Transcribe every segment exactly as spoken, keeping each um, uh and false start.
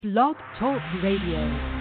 Blog Talk Radio.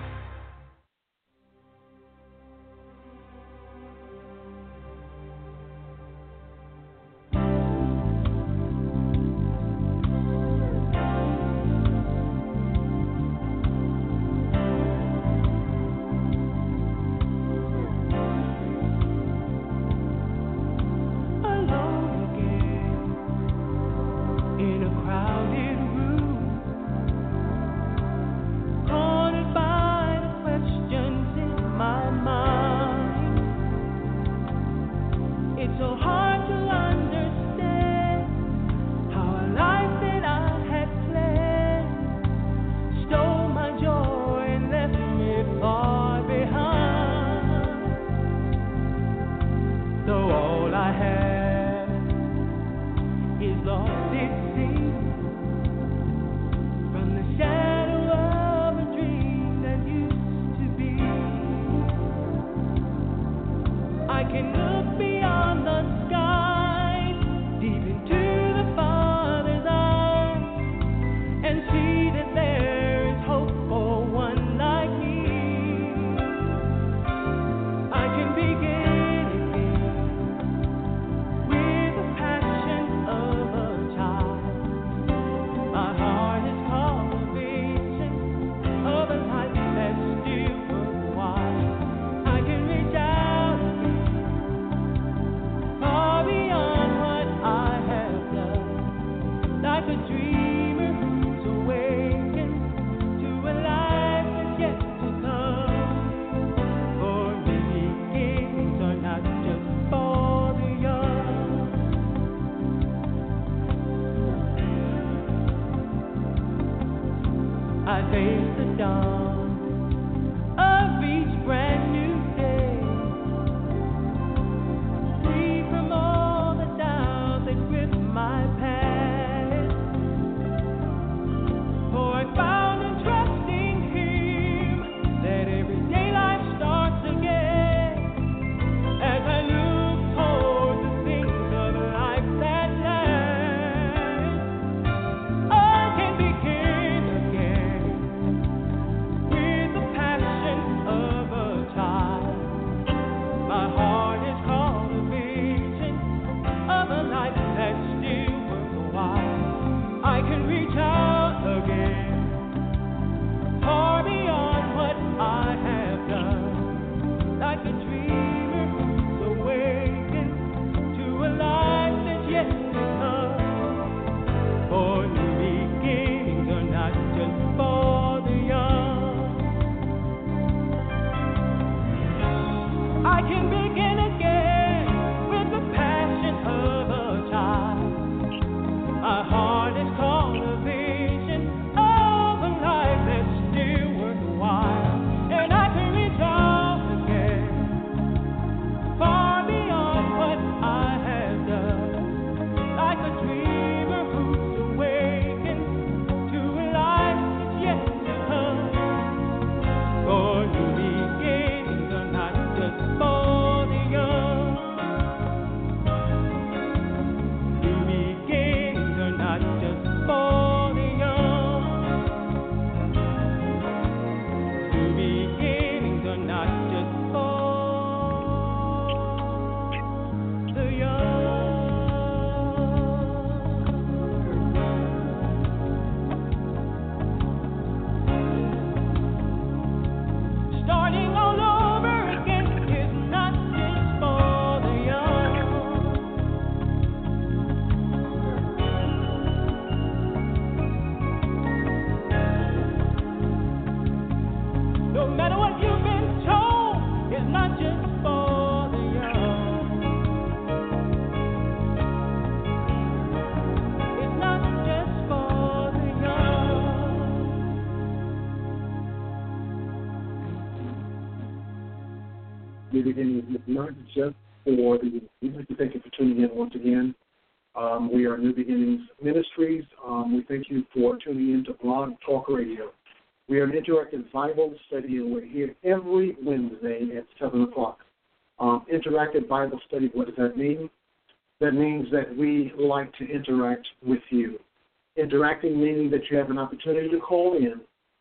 New Beginnings is not just for the, we'd like to thank you for tuning in once again. Um, we are New Beginnings Ministries. Um, we thank you for tuning in to Blog Talk Radio. We are an interactive Bible study, and we're here every Wednesday at seven o'clock. Um, interactive Bible study, what does that mean? That means that we like to interact with you. Interacting meaning that you have an opportunity to call in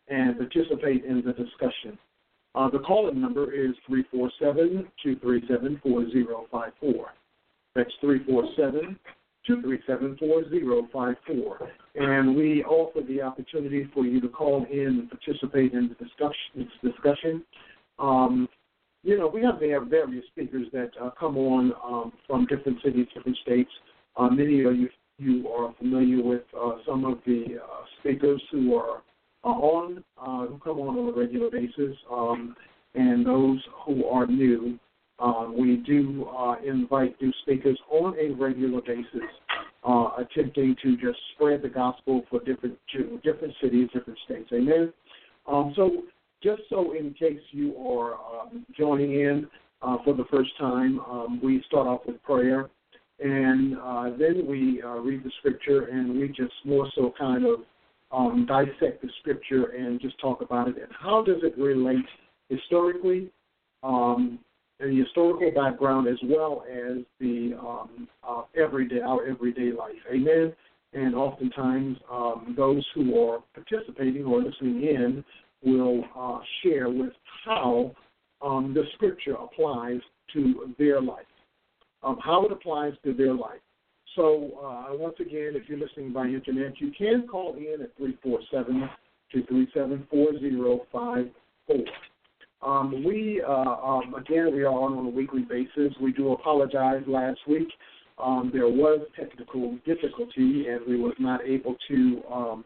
and participate in the discussion. Uh, the call-in number is three four seven, two three seven, four zero five four. That's three four seven, two three seven, four zero five four. And we offer the opportunity for you to call in and participate in the discussion. discussion. Um, you know, we have, we have various speakers that uh, come on um, from different cities, different states. Uh, many of you, you are familiar with uh, some of the uh, speakers who are uh, on, uh, who come on on a regular basis, um, and those who are new. Uh, we do uh, invite new speakers on a regular basis, uh, attempting to just spread the gospel for different different cities, different states. Amen. Um, so, just so in case you are uh, joining in uh, for the first time, um, we start off with prayer, and uh, then we uh, read the scripture, and we just more so kind of um, dissect the scripture and just talk about it and how does it relate historically. Um, and the historical background as well as the um, uh, everyday, our everyday life. Amen. And oftentimes um, those who are participating or listening in will uh, share with how um, the scripture applies to their life, um, how it applies to their life. So uh, once again, if you're listening by internet, you can call in at three four seven, two three seven, four zero five four. Um, we, uh, um, again, we are on, on a weekly basis. We do apologize last week. Um, there was technical difficulty, and we was not able to, um,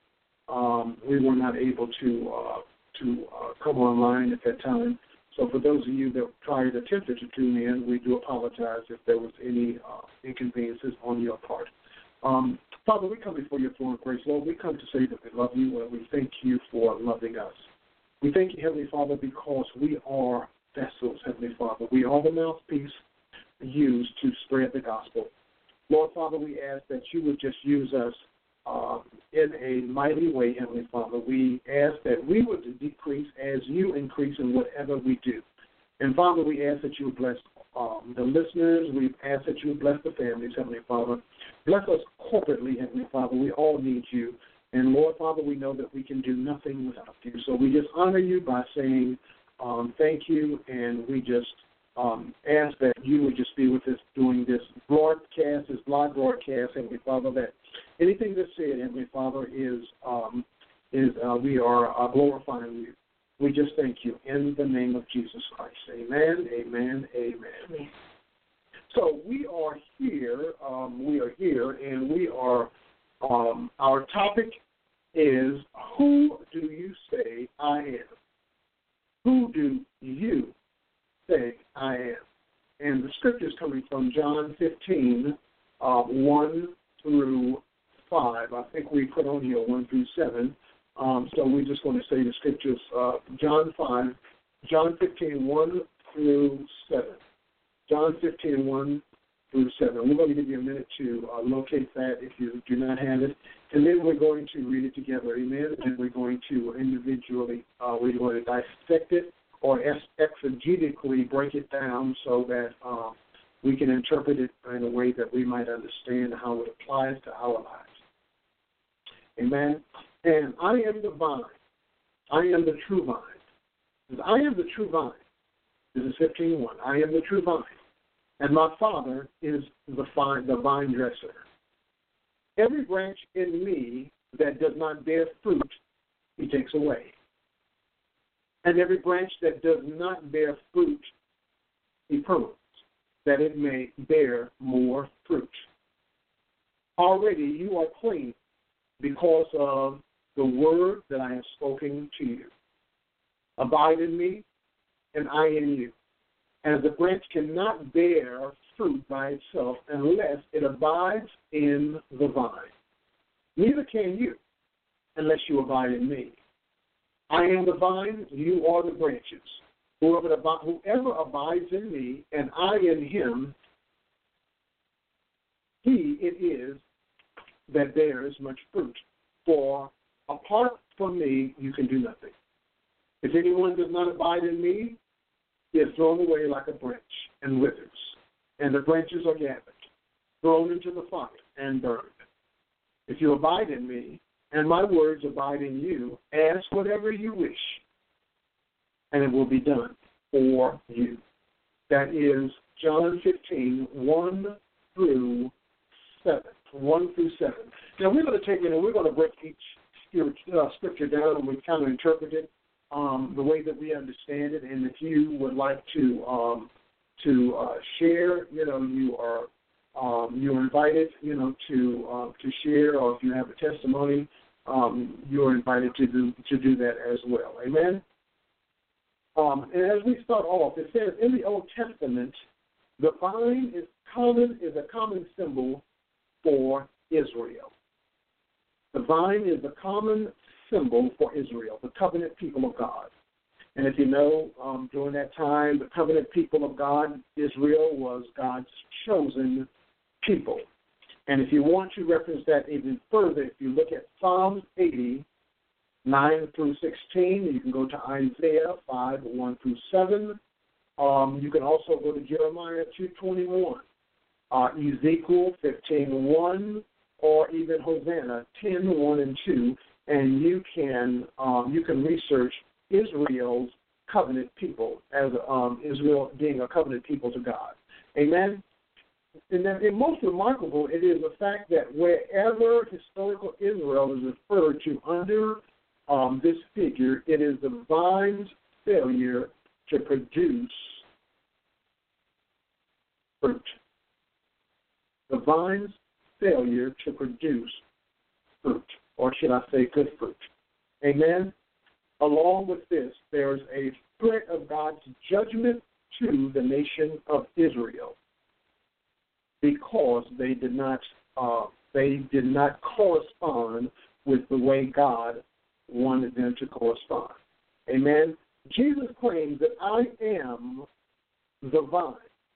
um, we were not able to, uh, to uh, come online at that time. So for those of you that tried attempted to tune in, we do apologize if there was any uh, inconveniences on your part. Um, Father, we come before your throne of grace, Lord. We come to say that we love you, and we thank you for loving us. We thank you, Heavenly Father, because we are vessels, Heavenly Father. We are the mouthpiece used to spread the gospel. Lord, Father, we ask that you would just use us uh, in a mighty way, Heavenly Father. We ask that we would decrease as you increase in whatever we do. And, Father, we ask that you would bless um, the listeners. We ask that you would bless the families, Heavenly Father. Bless us corporately, Heavenly Father. We all need you. And, Lord, Father, we know that we can do nothing without you. So we just honor you by saying um, thank you, and we just um, ask that you would just be with us doing this broadcast, this live broadcast, Heavenly Father, that anything that's said, Heavenly Father, is, um, is uh, we are uh, glorifying you. We just thank you in the name of Jesus Christ. Amen, amen, amen. amen. So we are here, um, we are here, and we are Um, our topic is, who do you say I am? Who do you say I am? And the scripture is coming from John fifteen, uh, one through five. I think we put on here one through seven. Um, so we're just going to say the scriptures, uh, John five, John fifteen, one through seven. John fifteen, one through seven. We're going to give you a minute to uh, locate that if you do not have it. And then we're going to read it together, amen, and we're going to individually, uh, we're going to dissect it or exegetically break it down so that uh, we can interpret it in a way that we might understand how it applies to our lives. Amen. And I am the vine. I am the true vine. I am the true vine. This is fifteen one. I am the true vine. And my Father is the vine, the vine dresser. Every branch in me that does not bear fruit, he takes away. And every branch that does not bear fruit, he prunes, that it may bear more fruit. Already you are clean because of the word that I have spoken to you. Abide in me, and I in you. As the branch cannot bear fruit by itself unless it abides in the vine. Neither can you unless you abide in me. I am the vine, you are the branches. Whoever, whoever abides in me and I in him, he it is that bears much fruit. For apart from me, you can do nothing. If anyone does not abide in me, he is thrown away like a branch and withers, and the branches are gathered, thrown into the fire, and burned. If you abide in me, and my words abide in you. Ask whatever you wish, and it will be done for you. That is John fifteen, one through seven. one through seven. Now, we're going to take it and we're going to break each uh, scripture down, and we kind of interpret it um, the way that we understand it. And if you would like to um, to uh, share, you know, you are um, you're invited, you know, to uh, to share, or if you have a testimony, um, you're invited to do to do that as well. Amen. Um, and as we start off, it says in the Old Testament, the vine is common is a common symbol for Israel. The vine is a common symbol for Israel, the covenant people of God. And if you know, um, during that time, the covenant people of God, Israel was God's chosen people. And if you want to reference that even further, if you look at Psalms eighty, nine through sixteen, you can go to Isaiah five, one through seven. Um, you can also go to Jeremiah two twenty-one, uh, Ezekiel fifteen, one, or even Hosanna ten, one and two, and you can um, you can research Israel's covenant people as um, Israel being a covenant people to God. Amen. And then, and most remarkable, it is the fact that wherever historical Israel is referred to under um, this figure, it is the vine's failure to produce fruit. The vine's failure to produce fruit, or should I say good fruit. Amen? Along with this, there's a threat of God's judgment to the nation of Israel because they did not uh, they did not correspond with the way God wanted them to correspond. Amen? Jesus claims that I am the vine,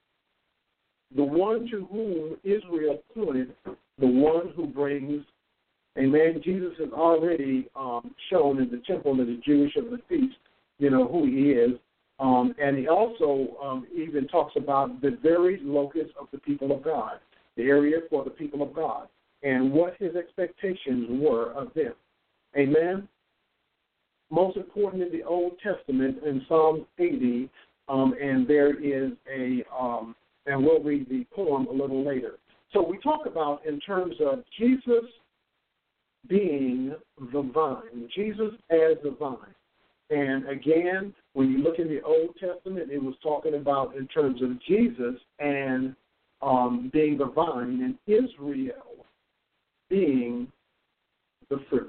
the one to whom Israel pointed, the one who brings, amen, Jesus has already um, shown in the temple of the Jewish of the feast, you know, who he is. Um, and he also um, even talks about the very locus of the people of God, the area for the people of God, and what his expectations were of them. Amen? Most important in the Old Testament, in Psalm eighty, um, and there is a, um, and we'll read the poem a little later. So we talk about in terms of Jesus being the vine, Jesus as the vine. And again, when you look in the Old Testament, it was talking about in terms of Jesus and um, being the vine, and Israel being the fruit.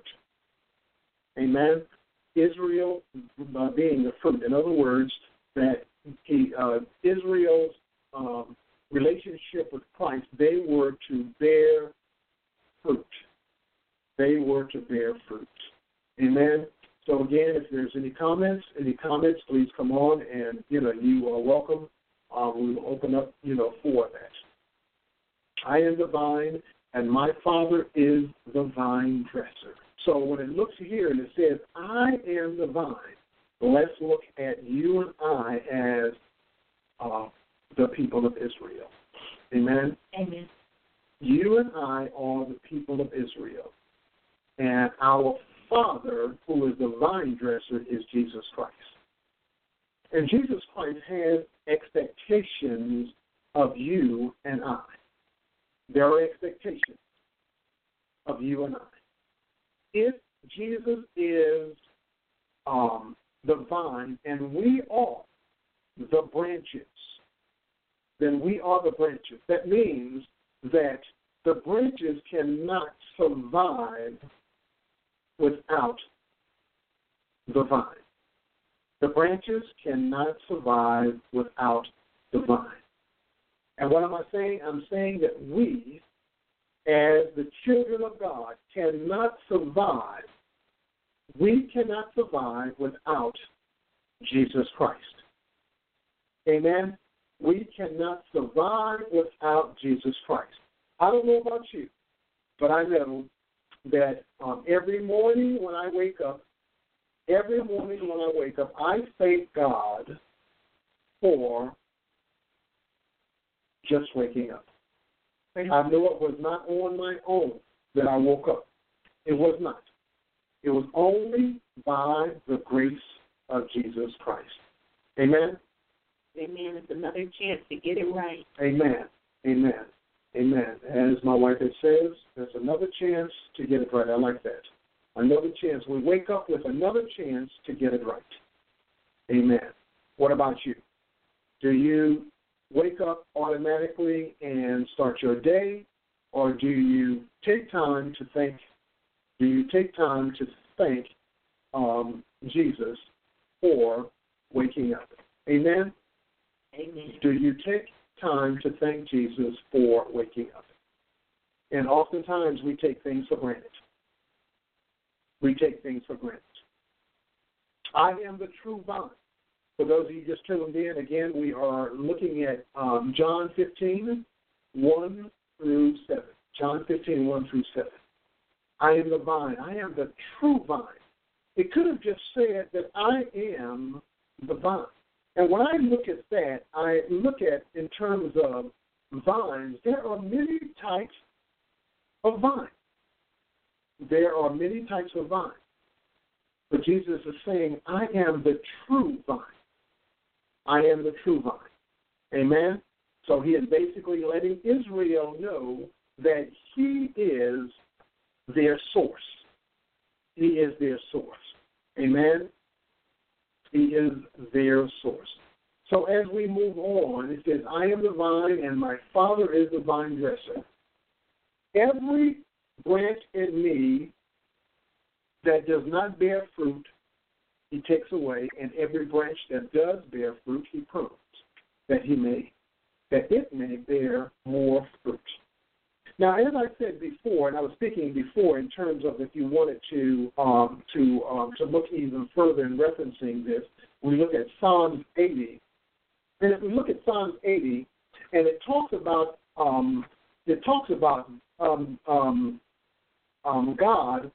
Amen? Israel uh, being the fruit. In other words, that he, uh, Israel's um, relationship with Christ, they were to bear fruit. They were to bear fruit. Amen? So again, if there's any comments, any comments, please come on, and you know you are welcome. Uh, we will open up, you know, for that. I am the vine, and my Father is the vine dresser. So when it looks here and it says, "I am the vine," let's look at you and I as uh, the people of Israel. Amen. Amen. You and I are the people of Israel, and our Father, who is the vine dresser, is Jesus Christ. And Jesus Christ has expectations of you and I. There are expectations of you and I. If Jesus is um, the vine and we are the branches, then we are the branches. That means that the branches cannot survive without the vine. The branches cannot survive without the vine. And what am I saying? I'm saying that we, as the children of God, cannot survive. We cannot survive without Jesus Christ. Amen? We cannot survive without Jesus Christ. I don't know about you, but I know that um, every morning when I wake up, every morning when I wake up, I thank God for just waking up. I know it was not on my own that I woke up. It was not. It was only by the grace of Jesus Christ. Amen? Amen. It's another chance to get it right. Amen. Amen. Amen. As my wife says, there's another chance to get it right. I like that. Another chance. We wake up with another chance to get it right. Amen. What about you? Do you wake up automatically and start your day, or do you take time to think? Do you take time to thank um, Jesus for waking up? Amen? Amen. Do you take time to thank Jesus for waking up? And oftentimes we take things for granted. We take things for granted. I am the true vine. For those of you just tuned in, again, we are looking at um, John fifteen, one through seven. John fifteen, one through seven. I am the vine. I am the true vine. It could have just said that I am the vine. And when I look at that, I look at, in terms of vines, there are many types of vines. There are many types of vines. But Jesus is saying, I am the true vine. I am the true vine. Amen? So he is basically letting Israel know that he is their source. He is their source. Amen? He is their source. So as we move on, it says, I am the vine and my Father is the vine dresser. Every branch in me that does not bear fruit, he takes away, and every branch that does bear fruit, he prunes, that he may, that it may bear more fruit. Now, as I said before, and I was speaking before in terms of if you wanted to um, to um, to look even further in referencing this, we look at Psalms eighty, and if we look at Psalms eighty, and it talks about um, it talks about um, um, um, God.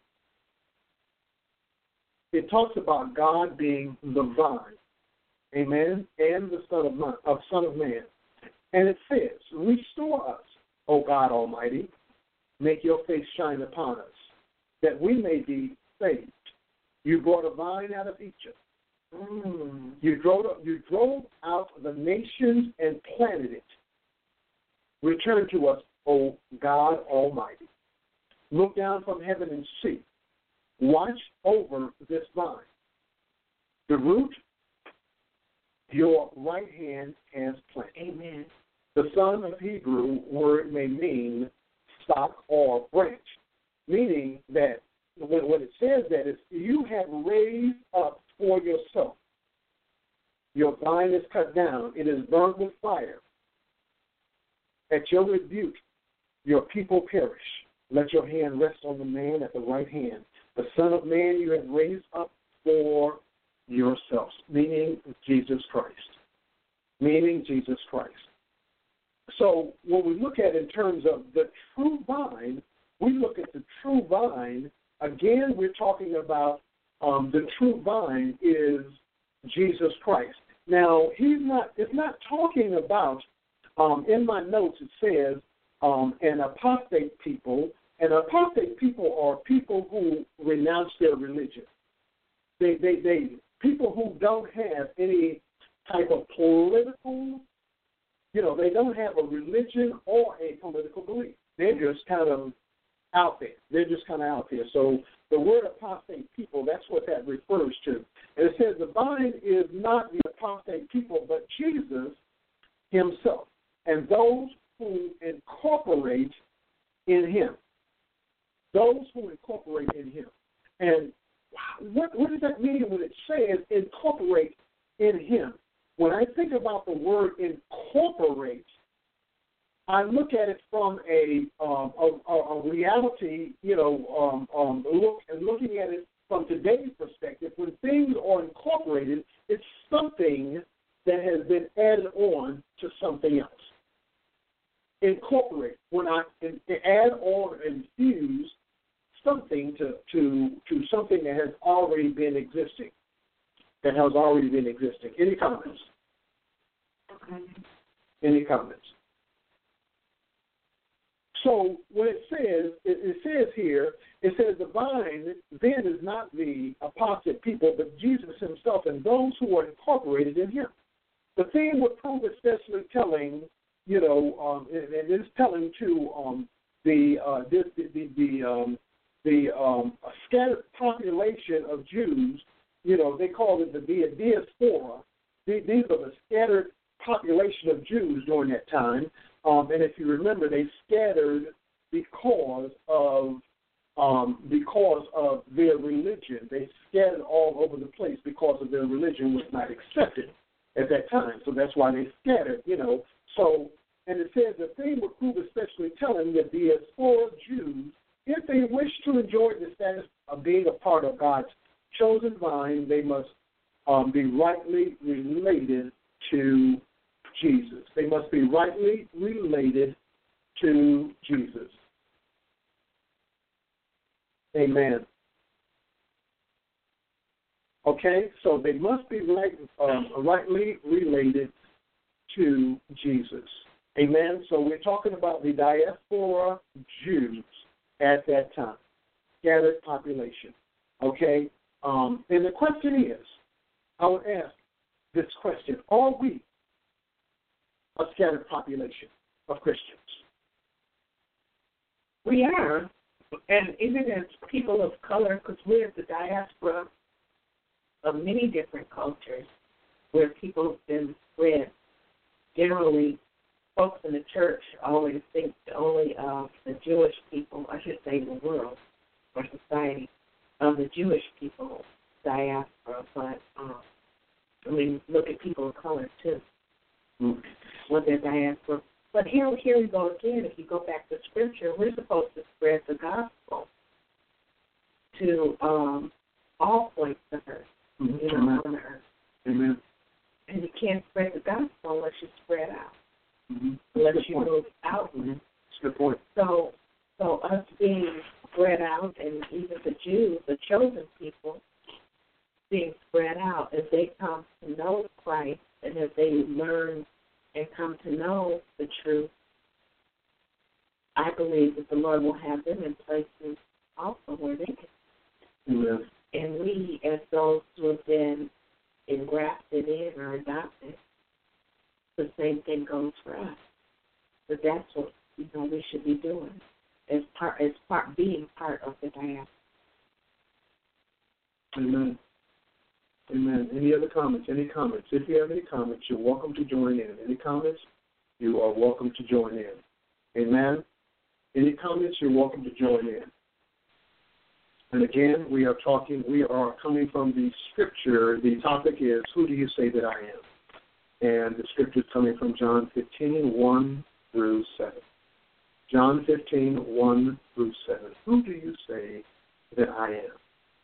It talks about God being the vine, amen, and the Son of Man, of Son of Man, and it says, "Restore us, O God Almighty, make your face shine upon us, that we may be saved. You brought a vine out of Egypt. Mm. You drove, you drove out the nations and planted it. Return to us, O God Almighty. Look down from heaven and see. Watch over this vine. The root, your right hand has planted." Amen. The son of Hebrew word may mean stock or branch, meaning that when, when it says that, it's you have raised up for yourself. Your vine is cut down. It is burned with fire. At your rebuke, your people perish. Let your hand rest on the man at the right hand. The Son of Man you have raised up for yourselves, meaning Jesus Christ. Meaning Jesus Christ. So when we look at in terms of the true vine, we look at the true vine, again, we're talking about um, the true vine is Jesus Christ. Now, he's not, it's not talking about, um, in my notes it says, um, an apostate people. And apostate people are people who renounce their religion. They, they, they, people who don't have any type of political, you know, they don't have a religion or a political belief. They're just kind of out there. They're just kind of out there. So the word apostate people, that's what that refers to. And it says the vine is not the apostate people, but Jesus himself and those who incorporate in him. Those who incorporate in him. And what, what does that mean when it says incorporate in him? When I think about the word incorporate, I look at it from a um, a, a reality, you know, um, um, look and looking at it from today's perspective. When things are incorporated, it's something that has been added on to something else. Incorporate, when I add on and fuse something to, to to something that has already been existing, that has already been existing. Any comments? Okay. Any comments? so when it says, it, it says here, it says the vine then is not the apostate people, but Jesus himself and those who are incorporated in him. The theme would prove especially telling, you know, um, and, and it's telling to um, the, uh, the the the um, the um, scattered population of Jews. You know, they called it the diaspora. These are the scattered population of Jews during that time. Um, and if you remember, they scattered because of um, because of their religion. They scattered all over the place because of their religion was not accepted at that time. So that's why they scattered, you know. So, and it says the thing would prove especially telling that the diaspora Jews, if they wish to enjoy the status of being a part of God's chosen vine, they must um, be rightly related to Jesus. They must be rightly related to Jesus. Amen. Okay, so they must be right, um, rightly related to Jesus. Amen. So we're talking about the diaspora Jews at that time, scattered population. Okay, um, and the question is, I would ask this question: are we a scattered population of Christians? We are, and even as people of color, because we're the diaspora of many different cultures, where people have been spread. Generally, folks in the church always think only of the Jewish people, I should say the world or society, of the Jewish people, diaspora, but um, I mean, look at people of color too, mm-hmm. what their diaspora. But here, here we go again. If you go back to Scripture, we're supposed to spread the gospel to um, all points of earth, mm-hmm. you know, on the earth. Amen. And you can't spread the gospel unless you spread out, mm-hmm. unless you point. move out. Mm-hmm. That's a good point. So, so us being spread out, and even the Jews, the chosen people, being spread out, as they come to know Christ and as they learn and come to know the truth, I believe that the Lord will have them in places also where they can. Amen. And we, as those who have been engrafted in or adopted, the same thing goes for us. So that's what, you know, we should be doing as part as part being part of the diaspora. Amen. Amen. Any other comments? Any comments? If you have any comments, you're welcome to join in. Any comments? You are welcome to join in. Amen. Any comments? You're welcome to join in. And again, we are talking, we are coming from the scripture. The topic is, who do you say that I am? And the scripture is coming from John fifteen, one through seven. John fifteen, one through seven. Who do you say that I am?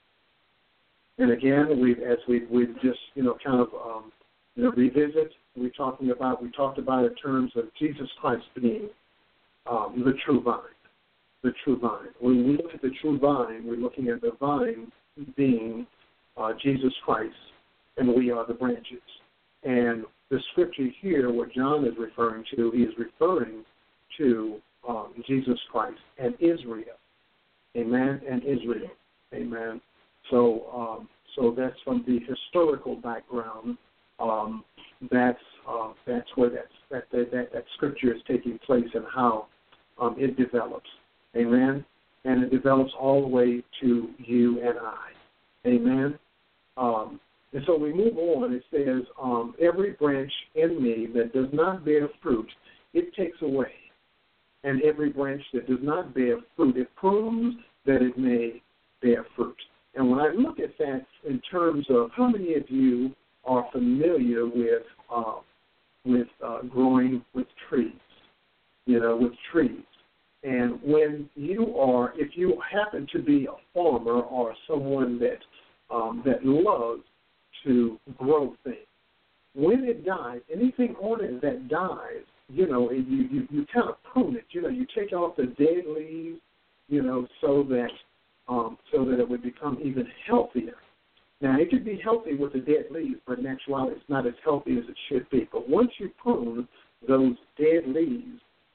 And again, we as we we just you know kind of um, you know revisit. We're talking about we talked about in terms of Jesus Christ being um, the true vine. The true vine. When we look at the true vine, we're looking at the vine being uh, Jesus Christ, and we are the branches. And the scripture here, what John is referring to, he is referring to um, Jesus Christ and Israel. Amen. And Israel. Amen. So, um, so that's from the historical background. Um, that's uh, that's where that's, that, that that that scripture is taking place and how um, it develops. Amen. And it develops all the way to you and I. Amen. Um, and so we move on. It says, um, every branch in me that does not bear fruit, it takes away. And every branch that does not bear fruit, it prunes that it may bear fruit. And when I look at that in terms of how many of you are familiar with uh, with uh, growing with trees, you know, with trees. And when you are, if you happen to be a farmer or someone that um, that loves to grow things, when it dies, anything on it that dies, you know, you, you, you kind of prune it. You know, you take off the dead leaves, you know, so that um, so that it would become even healthier. Now, it could be healthy with the dead leaves, but in actuality, it's not as healthy as it should be. But once you prune those dead leaves,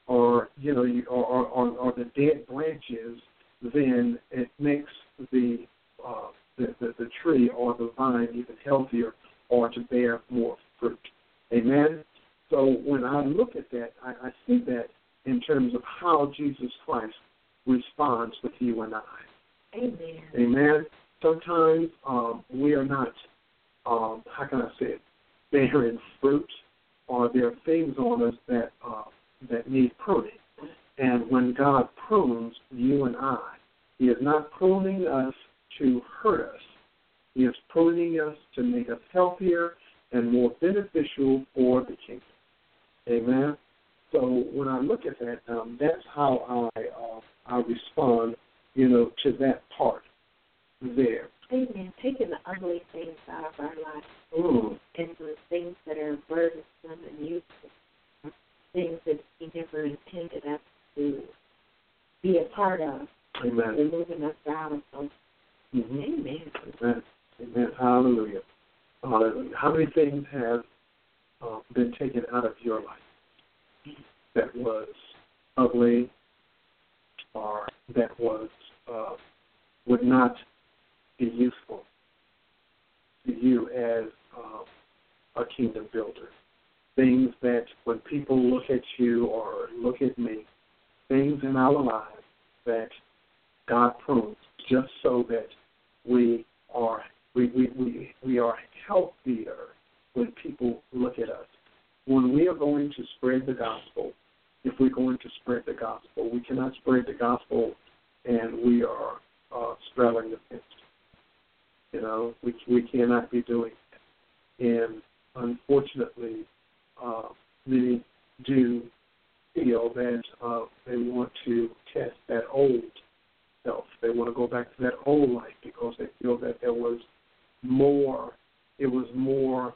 or you know, you, or, or, or, or the dead branches, then it makes the, uh, the, the the tree or the vine even healthier or to bear more fruit. Amen. So when I look at that, I, I see that in terms of how Jesus Christ responds with you and I. Amen. Amen. Sometimes um, we are not, um, how can I say it, bearing fruit, or there are things on us that uh, that need pruning. And when God prunes you and I, He is not pruning us to hurt us. He is pruning us to make us healthier and more beneficial for the kingdom. Amen. So when I look at that, um, that's how I uh, I respond, you know, to that part there. Amen. Taking the ugly things out of our life Mm. and the things that are burdensome and useful, things that He never intended us to be a part of, Amen. removing us out of those. Mm-hmm. Amen. Amen. Amen. Hallelujah. Hallelujah. How many things have uh, been taken out of your life that was ugly or that was uh, would not be useful to you as uh, a kingdom builder? Things that when people look at you or look at me, things in our lives that God prunes just so that we are we, we, we, we are healthier when people look at us. When we are going to spread the gospel, if we're going to spread the gospel, we cannot spread the gospel and we are uh, straddling the fence. You know, we we cannot be doing that. And unfortunately, uh, many do feel that uh, they want to test that old self. They want to go back to that old life because they feel that there was more, it was more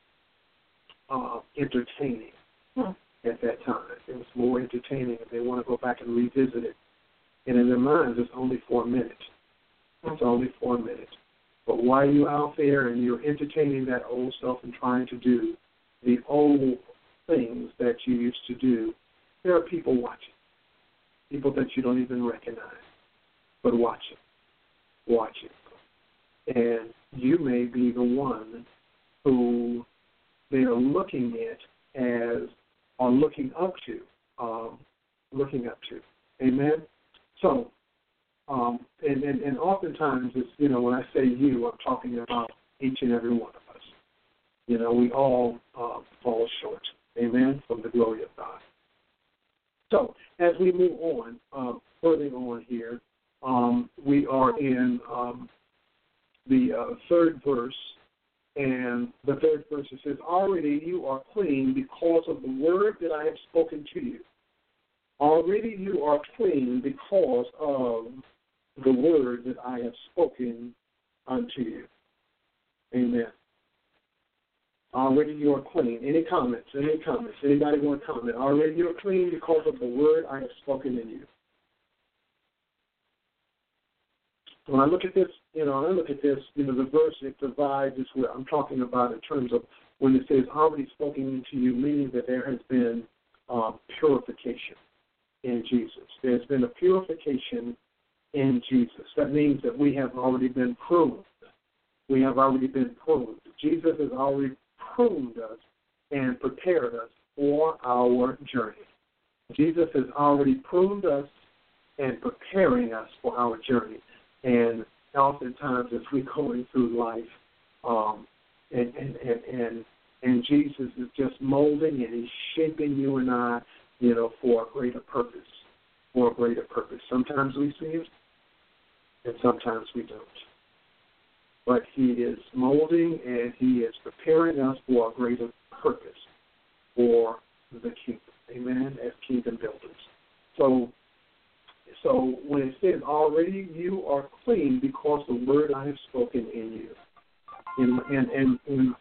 uh, entertaining hmm. at that time. It was more entertaining, and they want to go back and revisit it. And in their minds, it's only for a minute. It's only for a minute. But while you're out there and you're entertaining that old self and trying to do the old things that you used to do, there are people watching, people that you don't even recognize, but watching, watching. And you may be the one who they are looking at as, or looking up to, um, looking up to. Amen? So, Um, and, and, and oftentimes, it's, you know, when I say you, I'm talking about each and every one of us. You know, we all uh, fall short, amen, from the glory of God. So as we move on, uh, further on here, um, we are in um, the uh, third verse, and the third verse it says, already you are clean because of the word that I have spoken to you. Already you are clean because of the word that I have spoken unto you. Amen. Already you are clean. Any comments? Any comments? Anybody want to comment? Already you are clean because of the word I have spoken in you. When I look at this, you know, I look at this, you know, the verse it provides is what I'm talking about in terms of when it says already spoken into you, meaning that there has been uh, purification in Jesus. There's been a purification in Jesus. That means that we have already been pruned. We have already been pruned. Jesus has already pruned us and prepared us for our journey. Jesus has already pruned us and preparing us for our journey. And oftentimes as we're going through life, um, and, and, and, and, and Jesus is just molding and he's shaping you and I, you know, for a greater purpose, for a greater purpose. Sometimes we see it, and sometimes we don't. But he is molding and he is preparing us for a greater purpose for the kingdom. Amen, as kingdom builders. So so when it says already you are clean because the word I have spoken in you. And and and and,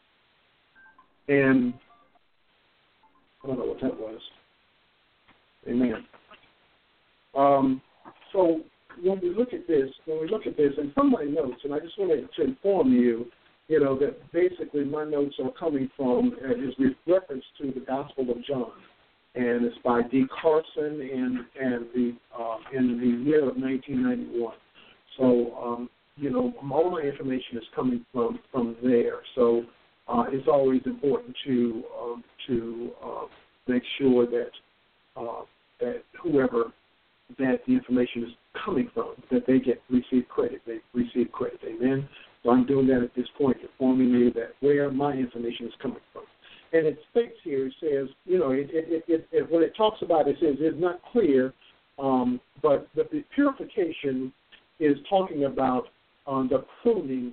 and I don't know what that was. Amen. Um, so when we look at this, when we look at this, and from my notes, and I just wanted to inform you, you know, that basically my notes are coming from uh, is reference to the Gospel of John. and it's by D. Carson and and the uh, in the year of nineteen ninety-one. So um, you know, all my information is coming from from there. So uh, it's always important to um, to uh, make sure that uh, that whoever that the information is coming from, that they get receive credit. They receive credit. Amen. So I'm doing that at this point, informing you that where my information is coming from. And it states here, it says, you know, it, it, it, it, when it talks about it, it says it's not clear, um, but the, the purification is talking about um, the pruning.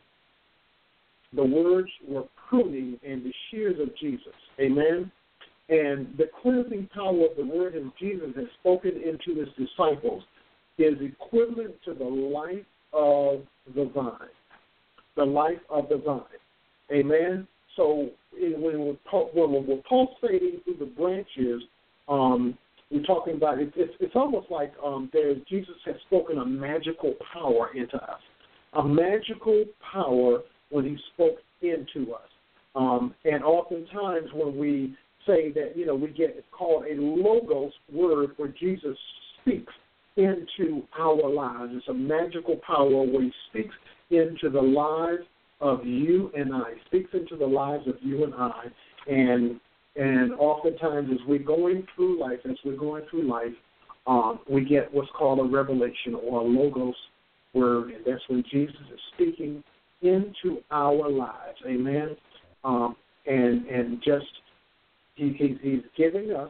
The words were pruning and the shears of Jesus. Amen. And the cleansing power of the word that Jesus has spoken into his disciples is equivalent to the life of the vine. The life of the vine. Amen. So when we're, when we're pulsating through the branches, um, we're talking about it, it's, it's almost like um, there, Jesus has spoken a magical power into us, a magical power when he spoke into us. Um, and oftentimes when we say that, you know, we get called a logos word where Jesus speaks into our lives. It's a magical power where he speaks into the lives of you and I, speaks into the lives of you and I, and and oftentimes as we're going through life, as we're going through life, um, we get what's called a revelation or a logos word, and that's when Jesus is speaking into our lives, amen. Um, and and just he, he he's giving us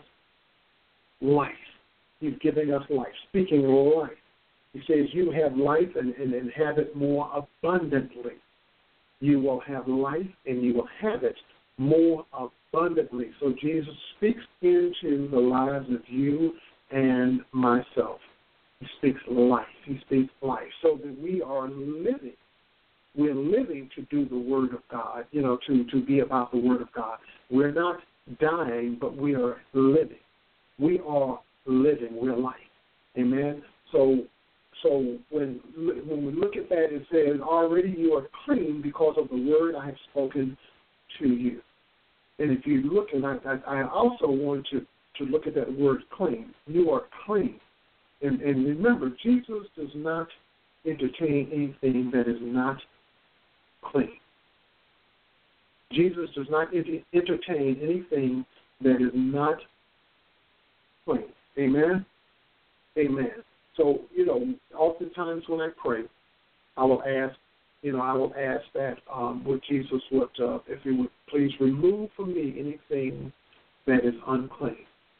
life. He's giving us life, speaking life. He says, you have life and, and, and have it more abundantly. You will have life and you will have it more abundantly. So Jesus speaks into the lives of you and myself. He speaks life. He speaks life so that we are living. We're living to do the Word of God, you know, to, to be about the Word of God. We're not dying, but we are living. We are living. We're life. Amen? So So when when we look at that, it says, already you are clean because of the word I have spoken to you. And if you look, and I, I, I also want to, to look at that word clean. You are clean. And, and remember, Jesus does not entertain anything that is not clean. Jesus does not entertain anything that is not clean. Amen? Amen. So, you know, oftentimes when I pray, I will ask, you know, I will ask that um, would Jesus would, uh, if he would please remove from me anything that is unclean.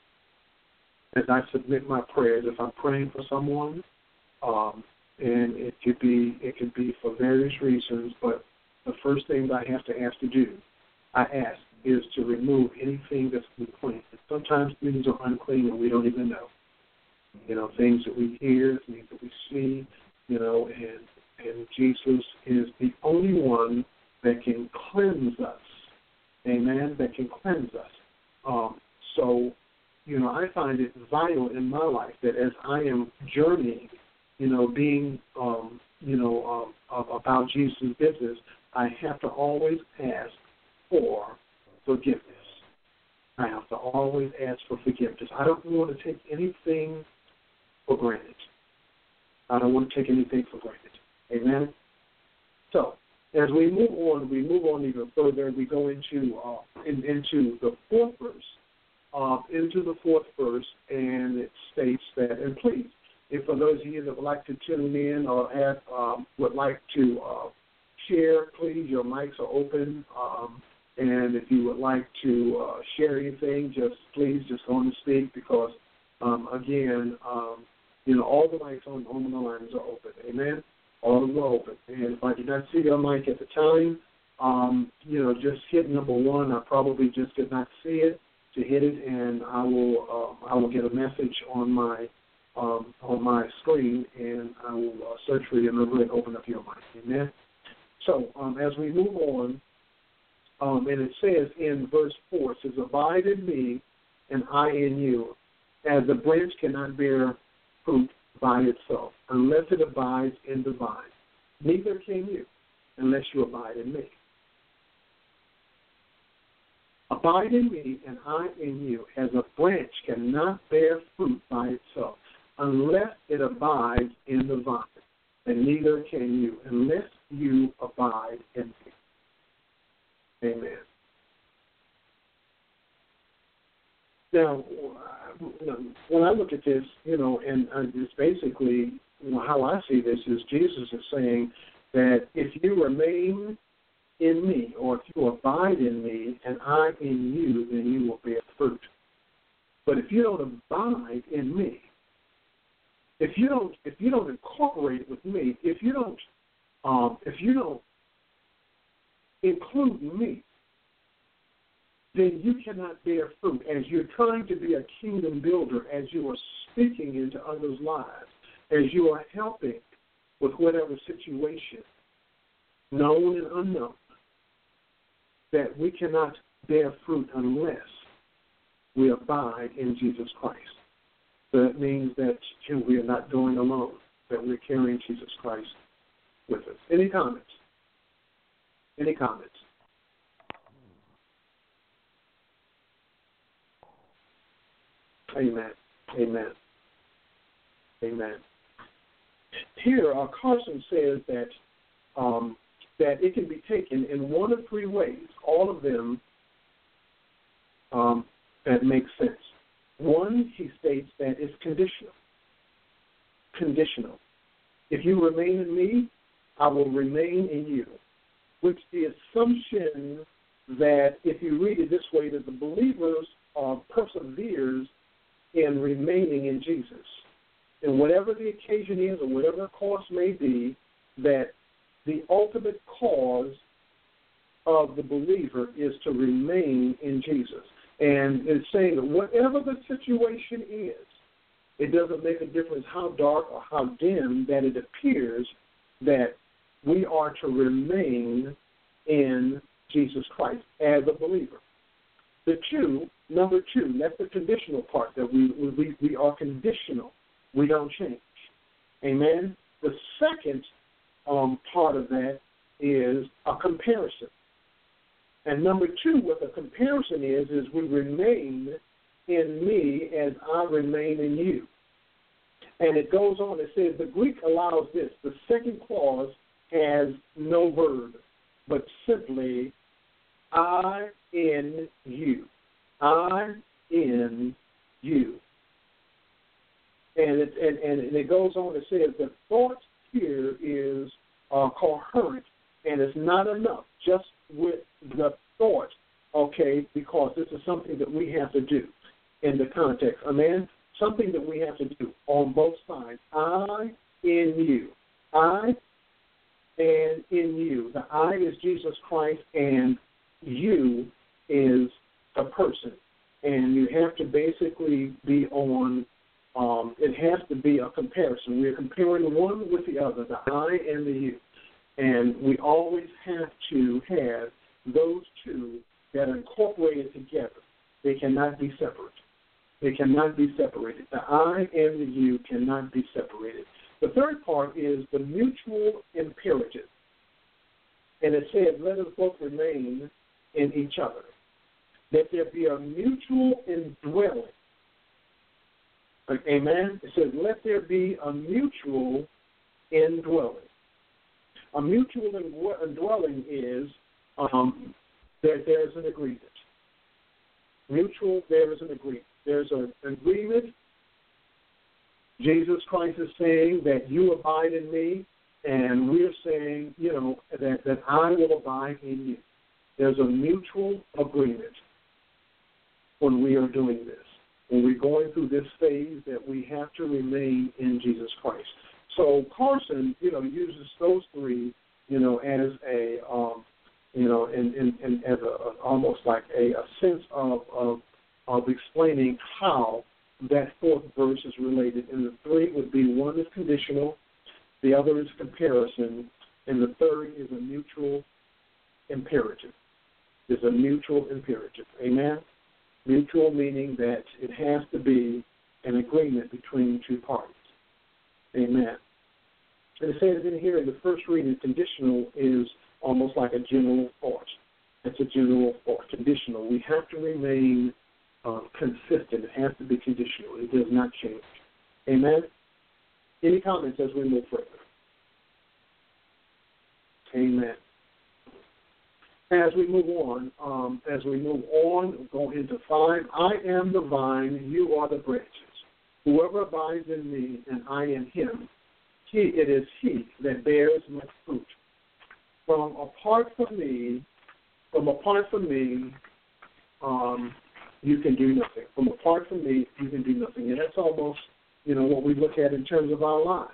As I submit my prayers, if I'm praying for someone, um, and it could be it could be for various reasons, but the first thing that I have to ask to do, I ask, is to remove anything that's unclean. And sometimes things are unclean and we don't even know. You know, things that we hear, things that we see, you know, and and Jesus is the only one that can cleanse us. Amen? That can cleanse us. Um, so, you know, I find it vital in my life that as I am journeying, you know, being, um, you know, um, about Jesus' business, I have to always ask for forgiveness. I have to always ask for forgiveness. I don't want to take anything for granted. I don't want to take anything for granted. Amen? So, as we move on, we move on even further. We go into uh, in, into the fourth verse, uh, into the fourth verse, and it states that, and please, if for those of you that would like to tune in or have, um, would like to uh, share, please, your mics are open. Um, and if you would like to uh, share anything, just please just go on and speak because, um, again, um, you know, all the mics on, on the lines are open. Amen? All of them are open. And if I did not see your mic at the time, um, you know, just hit number one. I probably just did not see it to hit it, and I will uh, I will get a message on my um, on my screen, and I will uh, search for you and really open up your mic. Amen? So um, as we move on, um, and it says in verse four, it says, abide in me and I in you, as the branch cannot bear fruit by itself, unless it abides in the vine. Neither can you, unless you abide in me. Abide in me, and I in you, as a branch cannot bear fruit by itself unless it abides in the vine, and neither can you unless you abide in me. Amen. Now, when I look at this, you know, and it's basically, you know, how I see this is Jesus is saying that if you remain in me, or if you abide in me, and I in you, then you will bear fruit. But if you don't abide in me, if you don't, if you don't incorporate with me, if you don't, um, if you don't include me, then you cannot bear fruit. As you're trying to be a kingdom builder, as you are speaking into others' lives, as you are helping with whatever situation, known and unknown, that we cannot bear fruit unless we abide in Jesus Christ. So that means that you know, we are not going alone, that we're carrying Jesus Christ with us. Any comments? Any comments? Amen. Amen. Amen. Here, uh, Carson says that um, that it can be taken in one of three ways. All of them um, that make sense. One, he states that it's conditional. Conditional. If you remain in me, I will remain in you. Which the assumption that if you read it this way, that the believers uh, perseveres in remaining in Jesus. And whatever the occasion is or whatever the course may be, that the ultimate cause of the believer is to remain in Jesus. And it's saying that whatever the situation is, it doesn't make a difference how dark or how dim that it appears, that we are to remain in Jesus Christ as a believer. The two, number two, that's the conditional part, that we, we, we are conditional. We don't change. Amen? The second um, part of that is a comparison. And number two, what the comparison is, is we remain in me as I remain in you. And it goes on, it says, the Greek allows this. The second clause has no verb, but simply, I in you. I in you. And it, and, and it goes on, it says, the thought here is uh, coherent, and it's not enough just with the thought, okay, because this is something that we have to do in the context. Amen? Something that we have to do on both sides. I in you. I and in you. The I is Jesus Christ, and you is a person. And you have to basically be on, um, it has to be a comparison. We're comparing one with the other, the I and the you. And we always have to have those two that are incorporated together. They cannot be separate. They cannot be separated. The I and the you cannot be separated. The third part is the mutual imperative. And it says, let us both remain in each other. That there be a mutual indwelling. Amen? It says, let there be a mutual indwelling. A mutual indwelling is um, that there is an agreement. Mutual, there is an agreement. There's an agreement. Jesus Christ is saying that you abide in me, and we're saying, you know, that, that I will abide in you. There's a mutual agreement when we are doing this. When we're going through this phase, that we have to remain in Jesus Christ. So Carson, you know, uses those three, you know, as a, um, you know, in, in, in as a, almost like a, a sense of, of of explaining how that fourth verse is related. And the three would be, one is conditional, the other is comparison, and the third is a mutual imperative. Is a mutual imperative. Amen? Mutual meaning that it has to be an agreement between two parties. Amen. And it says in here in the first reading, conditional is almost like a general thought. It's a general thought. conditional. We have to remain uh, consistent. It has to be conditional. It does not change. Amen? Any comments as we move further? Amen. As we move on, um, as we move on, go into five. I am the vine, you are the branches. Whoever abides in me and I in him, he it is he that bears much fruit. From apart from me, from apart from me, um, you can do nothing. From apart from me, you can do nothing. And that's almost, you know, what we look at in terms of our lives.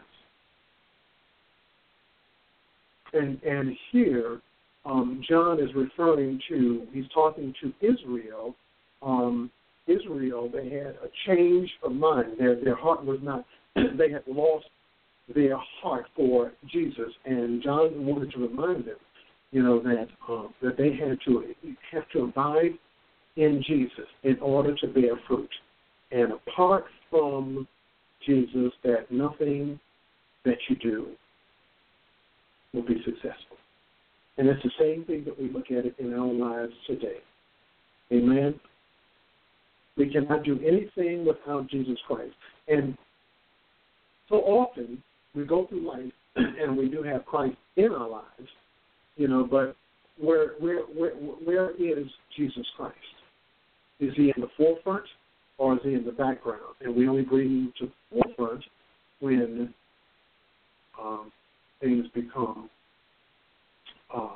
And and here, um, John is referring to, he's talking to Israel. Um, Israel, they had a change of mind. Their their heart was not, they had lost their heart for Jesus. And John wanted to remind them, you know, that um, that they had to have to abide in Jesus in order to bear fruit. And apart from Jesus, that nothing that you do will be successful. And it's the same thing that we look at it in our lives today. Amen? We cannot do anything without Jesus Christ. And so often we go through life and we do have Christ in our lives, you know, but where where where where is Jesus Christ? Is he in the forefront or is he in the background? And we only bring him to the forefront when um, things become uh,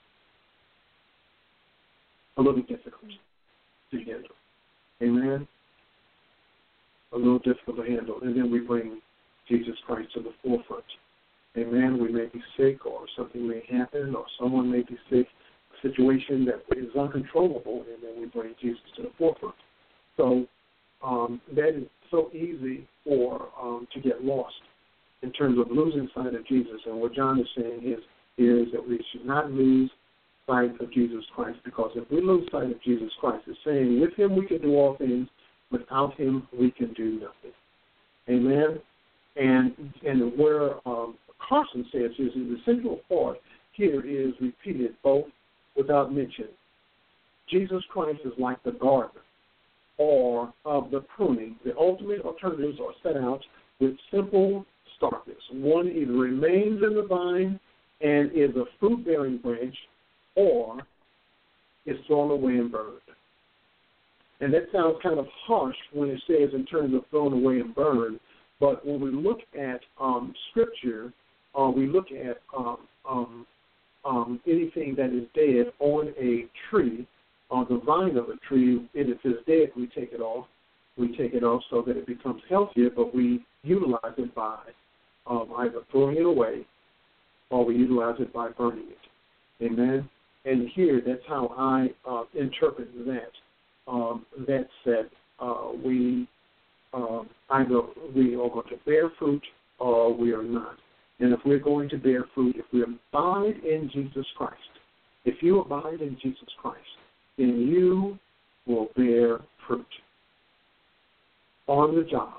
a little difficult to handle. Amen? A little difficult to handle. And then we bring Jesus Christ to the forefront. Amen? We may be sick or something may happen or someone may be sick, a situation that is uncontrollable, and then we bring Jesus to the forefront. So um, that is so easy for um, to get lost in terms of losing sight of Jesus. And what John is saying is, is that we should not lose sight of Jesus Christ, because if we lose sight of Jesus Christ, it's saying with him we can do all things, without him we can do nothing. Amen? And and where um, Carson says is the central part here is repeated both without mention. Jesus Christ is like the gardener or of the pruning. The ultimate alternatives are set out with simple starkness. One either remains in the vine and is a fruit-bearing branch, or is thrown away and burned. And that sounds kind of harsh when it says in terms of thrown away and burned, but when we look at um, Scripture, uh, we look at um, um, um, anything that is dead on a tree, on the vine of a tree, and if it's dead, we take it off. We take it off so that it becomes healthier, but we utilize it by um, either throwing it away or we utilize it by burning it. Amen? And here, that's how I uh, interpret that. Um, that said, uh, we uh, either we are going to bear fruit or we are not. And if we're going to bear fruit, if we abide in Jesus Christ, if you abide in Jesus Christ, then you will bear fruit. On the job,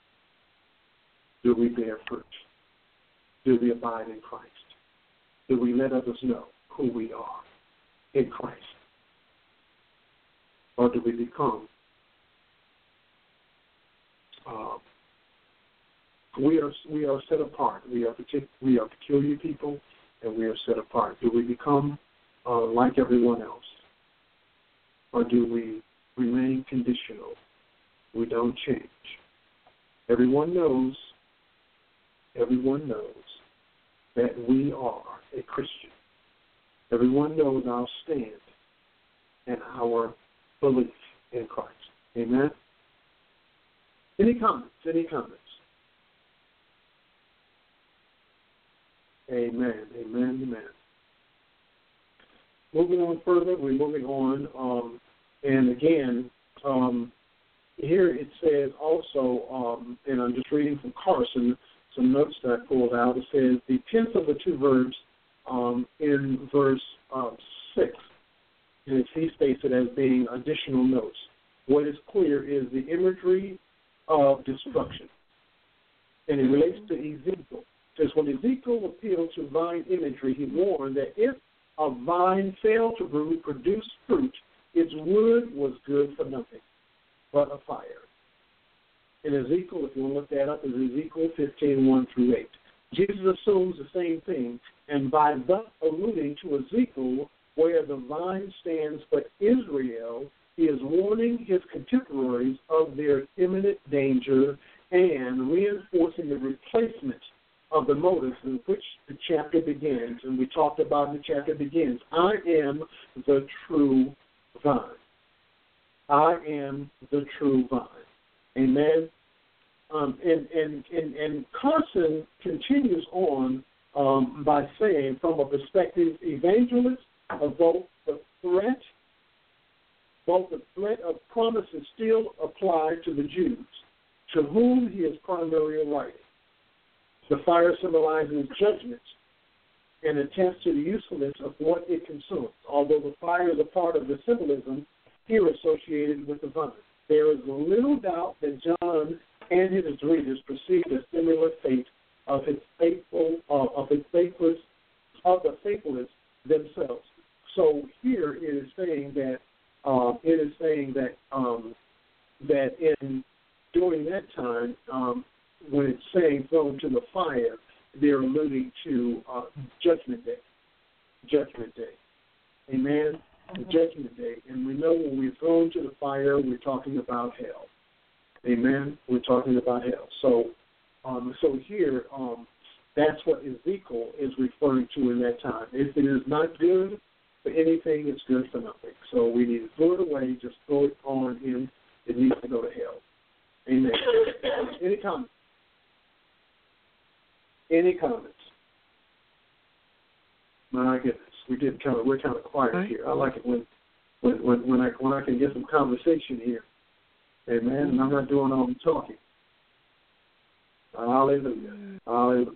do we bear fruit? Do we abide in Christ? Do we let others know who we are in Christ? Or do we become uh, we are we are set apart. We are partic- we are peculiar people, and we are set apart. Do we become uh, like everyone else, or do we remain conditional? We don't change. Everyone knows. Everyone knows that we are a Christian. Everyone knows our stand and our belief in Christ. Amen? Any comments? Any comments? Amen. Amen. Amen. Moving on further, we're moving on. Um, and again, um, here it says also, um, and I'm just reading from Carson, some notes that I pulled out. It says the tense of the two verbs um, in verse uh, six, and he states it as being additional notes. What is clear is the imagery of destruction. And it relates to Ezekiel. It says, when Ezekiel appealed to vine imagery, he warned that if a vine failed to produce fruit, its wood was good for nothing but a fire. In Ezekiel, if you want to look that up, is Ezekiel fifteen, one through eight. Jesus assumes the same thing, and by thus alluding to Ezekiel, where the vine stands for Israel, he is warning his contemporaries of their imminent danger and reinforcing the replacement of the motives in which the chapter begins. And we talked about in the chapter begins, I am the true vine. I am the true vine. Amen. Um, and, and, and, and Carson continues on um, by saying, from a perspective evangelist, of both the threat, both the threat of promise is still applied to the Jews, to whom he is primarily writing. The fire symbolizes judgment and attests to the usefulness of what it consumes, although the fire is a part of the symbolism here associated with the vine. There is little doubt that John and his readers perceived a similar fate of his faithful, uh, of his faithless, of the faithless themselves. So here it is saying that uh, it is saying that um, that in during that time, um, when it's saying thrown to the fire, they're alluding to uh, Judgment Day. Judgment Day. Amen? The Judgment Day. And we know when we're thrown to the fire, we're talking about hell. Amen? We're talking about hell. So um, so here, um, that's what Ezekiel is referring to in that time. If it is not good for anything, it's good for nothing. So we need to throw it away, just throw it on in. It needs to go to hell. Amen. Any comments? Any comments? My goodness, we did kind of we're kind of quiet right here. I like it when when when, when I when I can get some conversation here. Amen. And I'm not doing all the talking. Hallelujah. Hallelujah.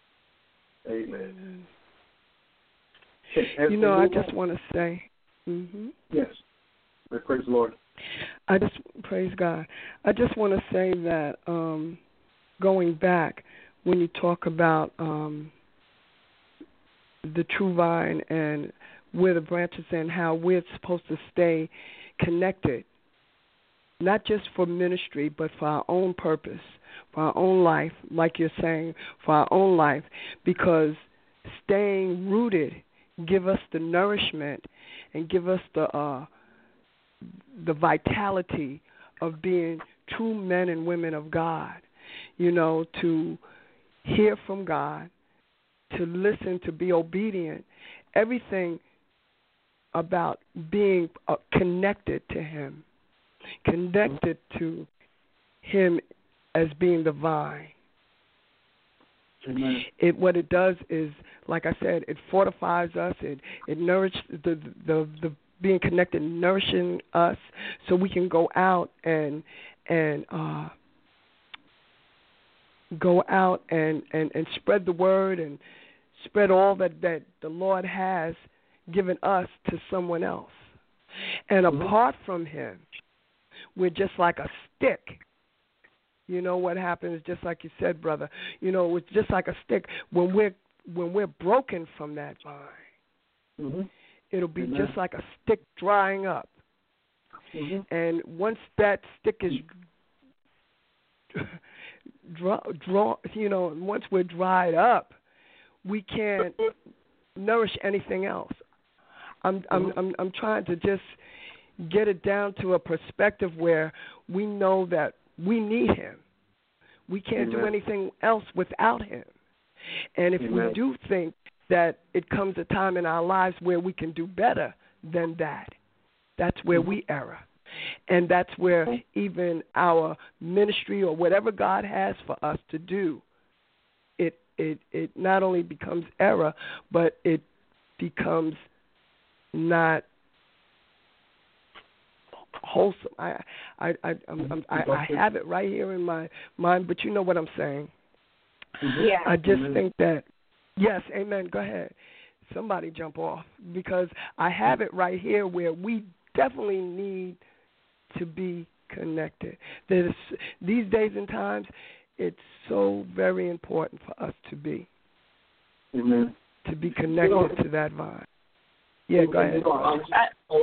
Amen. You know, I just want to say. Mm-hmm. Yes. Praise the Lord. I just praise God. I just want to say that um, going back, when you talk about um, the true vine and where the branches and how we're supposed to stay connected, not just for ministry, but for our own purpose, for our own life, like you're saying, for our own life, because staying rooted give us the nourishment and give us the uh, the vitality of being true men and women of God, you know, to hear from God, to listen, to be obedient, everything about being uh, connected to Him, connected to Him as being the vine. Amen. It what it does is, like I said, it fortifies us. It it nourishes the the the being connected, nourishing us, so we can go out and and uh, go out and, and, and spread the word and spread all that, that the Lord has given us to someone else. And mm-hmm. apart from Him, we're just like a stick. You know what happens, just like you said, brother. You know, it's just like a stick. When we're when we're broken from that vine, mm-hmm. it'll be Amen. Just like a stick drying up. Mm-hmm. And once that stick is draw, draw, you know, once we're dried up, we can't nourish anything else. I'm I'm I'm, I'm trying to just get it down to a perspective where we know that we need Him. We can't Amen. Do anything else without Him. And if Amen. We do think that it comes a time in our lives where we can do better than that, that's where mm-hmm. we err. And that's where even our ministry or whatever God has for us to do, it it, it not only becomes error, but it becomes not wholesome. I I I, I'm, I'm, I I have it right here in my mind, but you know what I'm saying. Yeah. I just amen. Think that yes, amen. Go ahead. Somebody jump off, because I have it right here where we definitely need to be connected. There's, these days and times, it's so very important for us to be. Amen. To be connected you know, to that vine. Yeah, go ahead. I was, I was, I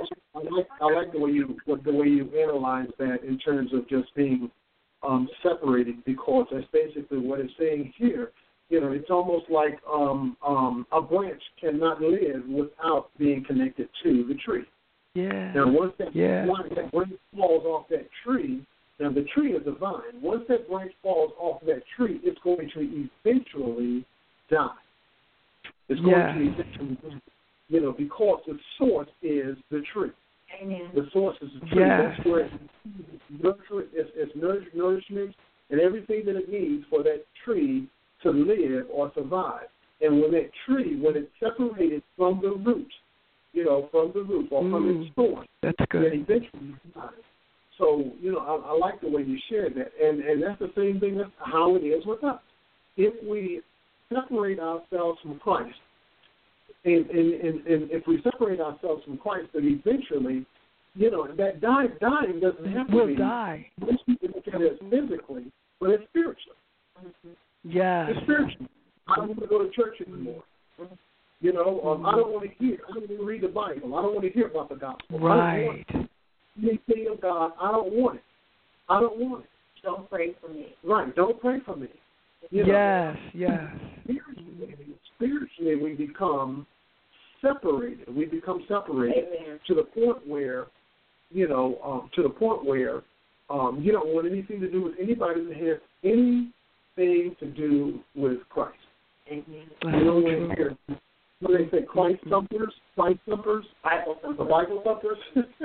like I like the way you the way you analyze that in terms of just being um, separated, because that's basically what it's saying here. You know, it's almost like um, um, a branch cannot live without being connected to the tree. Yeah. Now, once that, yeah. once that branch falls off that tree, now the tree is a vine. Once that branch falls off that tree, it's going to eventually die. It's going yeah. to eventually die, you know, because the source is the tree. Amen. The source is the tree. Yes. That's where it's, nurture, it's, it's nourish, nourishment and everything that it needs for that tree to live or survive. And when that tree, when it's separated from the root, you know, from the root or mm, from its source, that's good. Then eventually dies. So, you know, I, I like the way you shared that. And, and that's the same thing, that's how it is with us. If we separate ourselves from Christ, and, and, and, and if we separate ourselves from Christ, then eventually, you know, that dying, dying doesn't have to we'll be. We'll die. Most people look at it physically, but it's spiritually. Mm-hmm. Yes. It's spiritual. I don't want to go to church anymore. You know, um, mm-hmm. I don't want to hear. I don't want to read the Bible. I don't want to hear about the gospel. Right. I don't want anything of God. I don't want it. I don't want it. Don't pray for me. Right. Don't pray for me. You yes. know, yes. Spiritually, spiritually, we become separated. We become separated Amen. To the point where, you know, um, to the point where um, you don't want anything to do with anybody that has any thing to do with Christ. Amen. You know, when they hear, when they say Christ thumpers, Christ thumpers, Bible thumpers, Bible thumpers,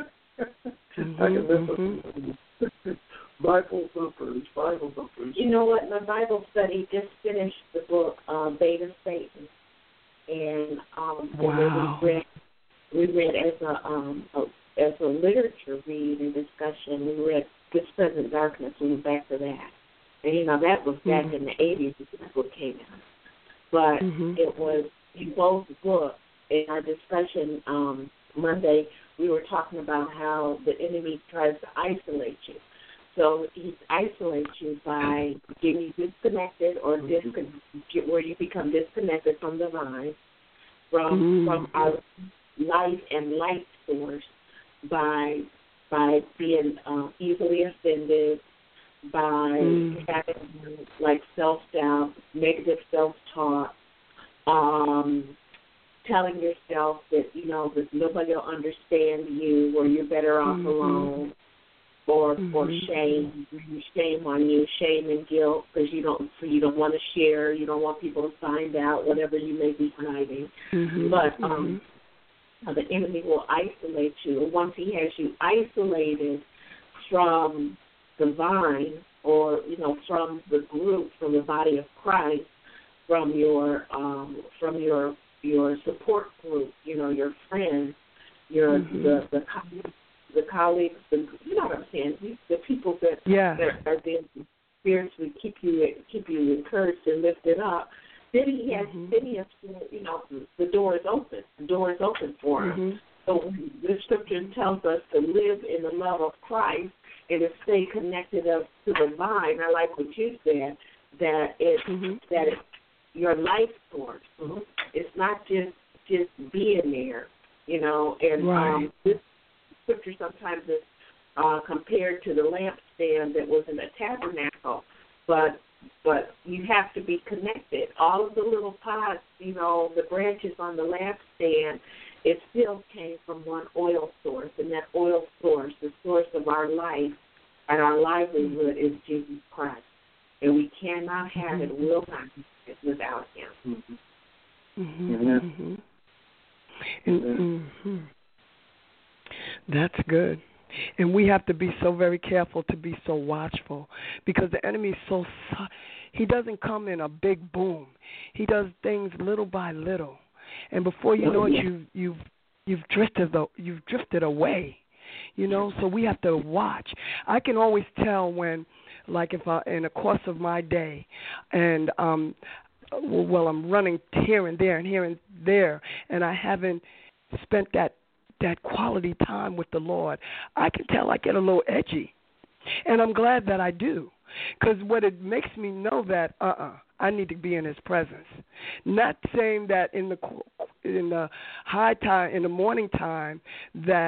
mm-hmm, I can mess mm-hmm. up. Bible thumpers, Bible thumpers. You know what? My Bible study just finished the book uh, Bait of Satan, and um, wow. and we read we read as a um a, as a literature read and discussion. We read This Present Darkness. We went back to that. And, you know, that was back mm-hmm. in the eighties when that book came out. But mm-hmm. it was in both books. In our discussion um, Monday, we were talking about how the enemy tries to isolate you. So he isolates you by getting you disconnected or discon- where you become disconnected from the vine, from mm-hmm. from our life and light source, by by being uh, easily offended, by mm. having like self-doubt, negative self-talk, um, telling yourself that, you know, that nobody will understand you or you're better off mm-hmm. alone, or mm-hmm. or shame, shame on you, shame and guilt because you don't so you don't want to share, you don't want people to find out whatever you may be hiding. Mm-hmm. But um, mm-hmm. the enemy will isolate you. And once he has you isolated from the vine, or, you know, from the group, from the body of Christ, from your um, from your your support group, you know, your friends, your mm-hmm. the the the colleagues, the, you know what I'm saying, the people that yeah. that are there to spiritually keep you keep you encouraged and lifted up. Then he has mm-hmm. then he has you know the door is open, the door is open for him. Mm-hmm. So the scripture tells us to live in the love of Christ and to stay connected up to the vine. I like what you said, that it's mm-hmm. that it's your life source. Mm-hmm. It's not just just being there, you know. And right. um, this scripture sometimes is uh, compared to the lampstand that was in the tabernacle, but but you have to be connected. All of the little pots, you know, the branches on the lampstand, it still came from one oil source, and that oil source, the source of our life and our livelihood, is Jesus Christ. And we cannot have it, will not have it without him. Mm-hmm. Mm-hmm. Mm-hmm. Mm-hmm. That's good. And we have to be so very careful to be so watchful, because the enemy is so, he doesn't come in a big boom. He does things little by little. And before you know it, you, you've you've drifted you've drifted away, you know. So we have to watch. I can always tell when, like, if I in the course of my day, and um, well, I'm running here and there and here and there, and I haven't spent that that quality time with the Lord. I can tell I get a little edgy, and I'm glad that I do, because what it makes me know that uh-uh. I need to be in his presence. Not saying that in the in the high time, in the morning time, that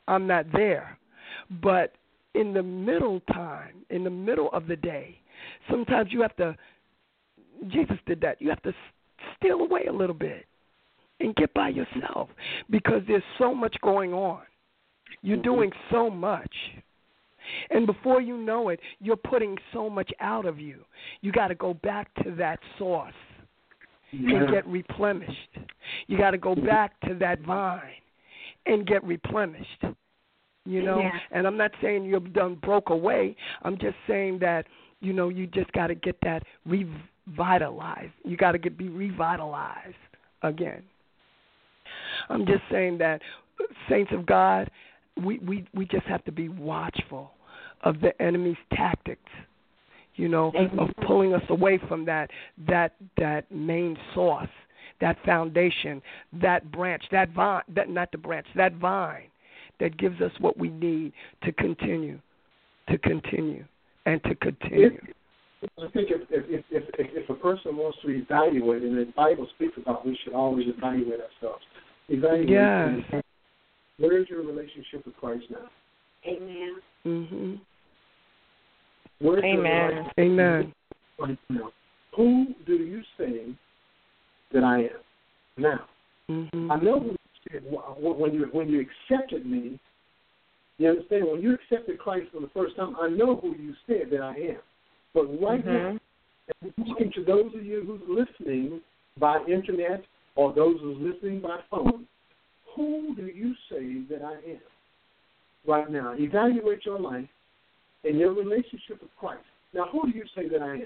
I'm not there. But in the middle time, in the middle of the day, sometimes you have to, Jesus did that, you have to steal away a little bit and get by yourself because there's so much going on. You're doing so much. And before you know it, you're putting so much out of you. You got to go back to that source yeah. and get replenished. You got to go back to that vine and get replenished. You know, yeah. and I'm not saying you're done broke away. I'm just saying that, you know, you just got to get that revitalized. You got to get be revitalized again. I'm just saying that, saints of God, we, we, we just have to be watchful of the enemy's tactics, you know, mm-hmm. of pulling us away from that that that main source, that foundation, that branch, that vine, that not the branch, that vine that gives us what we need to continue, to continue, and to continue. If, I think if if, if if if a person wants to evaluate, and the Bible speaks about we should always evaluate ourselves. Evaluate. Yes. Where is your relationship with Christ now? Amen. Mhm. Where's Amen. Amen. Right now? Who do you say that I am now? Mm-hmm. I know who you said when you when you accepted me. You understand? When you accepted Christ for the first time, I know who you said that I am. But right mm-hmm. now, speaking to those of you who's listening by internet or those who's listening by phone, who do you say that I am right now? Evaluate your life and your relationship with Christ. Now, who do you say that I am?